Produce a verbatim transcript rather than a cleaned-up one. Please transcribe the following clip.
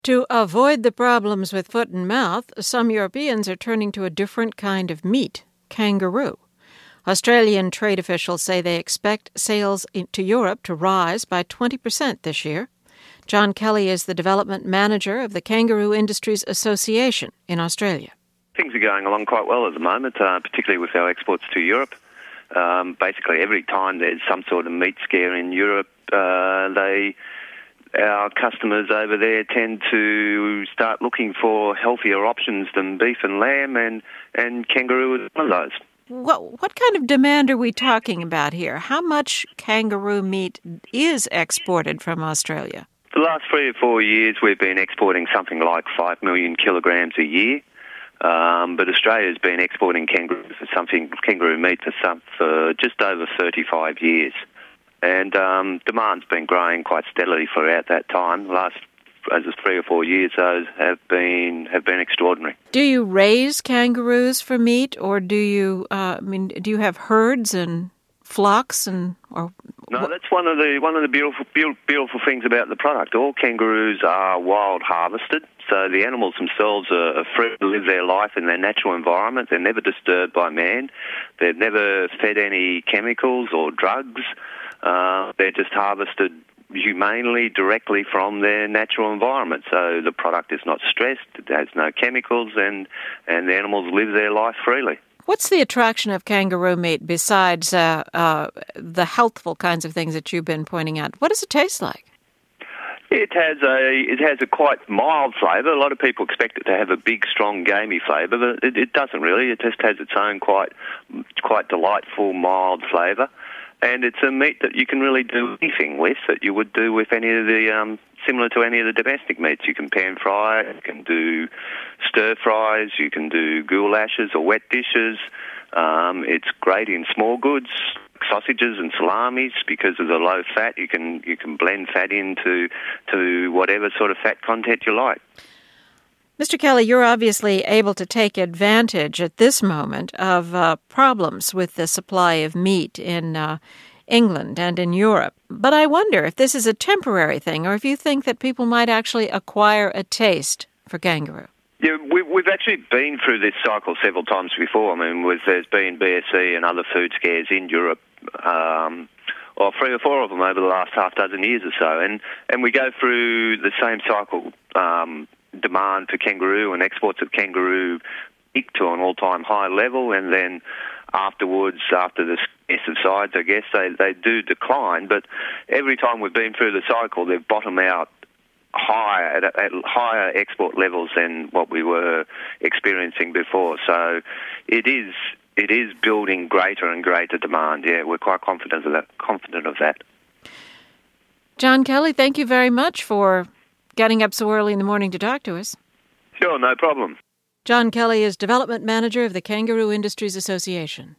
To avoid the problems with foot and mouth, some Europeans are turning to a different kind of meat, kangaroo. Australian trade officials say they expect sales to Europe to rise by twenty percent this year. John Kelly is the development manager of the Kangaroo Industries Association in Australia. Things are going along quite well at the moment, uh, particularly with our exports to Europe. Um, basically, every time there's some sort of meat scare in Europe, uh, they... our customers over there tend to start looking for healthier options than beef and lamb, and, and kangaroo is one of those. What, what kind of demand are we talking about here? How much kangaroo meat is exported from Australia? For the last three or four years, we've been exporting something like five million kilograms a year. Um, but Australia's been exporting kangaroo for something kangaroo meat for some for just over thirty-five years. And um, demand's been growing quite steadily throughout that time. The last as of three or four years, those have been have been extraordinary. Do you raise kangaroos for meat, or do you? Uh, I mean, do you have herds and flocks and or? No, that's one of the one of the beautiful beautiful things about the product. All kangaroos are wild harvested, so the animals themselves are, are free to live their life in their natural environment. They're never disturbed by man. They've never fed any chemicals or drugs. Uh, they're just harvested humanely, directly from their natural environment. So the product is not stressed, it has no chemicals, and, and the animals live their life freely. What's the attraction of kangaroo meat besides uh, uh, the healthful kinds of things that you've been pointing out? What does it taste like? It has a it has a quite mild flavour. A lot of people expect it to have a big, strong, gamey flavour, but it, it doesn't really. It just has its own quite quite delightful, mild flavour. And it's a meat that you can really do anything with that you would do with any of the, um, similar to any of the domestic meats. You can pan fry it, you can do stir fries, you can do goulashes or wet dishes. Um, it's great in small goods, sausages and salamis, because of the low fat. You can you can blend fat into to whatever sort of fat content you like. Mister Kelly, you're obviously able to take advantage at this moment of uh, problems with the supply of meat in uh, England and in Europe. But I wonder if this is a temporary thing, or if you think that people might actually acquire a taste for kangaroo. Yeah, we, we've actually been through this cycle several times before. I mean, with, there's been B S E and other food scares in Europe, um, or three or four of them over the last half dozen years or so, and, and we go through the same cycle. Um, demand for kangaroo and exports of kangaroo peak to an all-time high level, and then afterwards, after the scare subsides, I guess, they, they do decline. But every time we've been through the cycle, they've bottomed out higher at, at higher export levels than what we were experiencing before. So it is it is building greater and greater demand. Yeah, we're quite confident of that. Confident of that. John Kelly, thank you very much for getting up so early in the morning to talk to us. Sure, no problem. John Kelly is Development Manager of the Kangaroo Industries Association.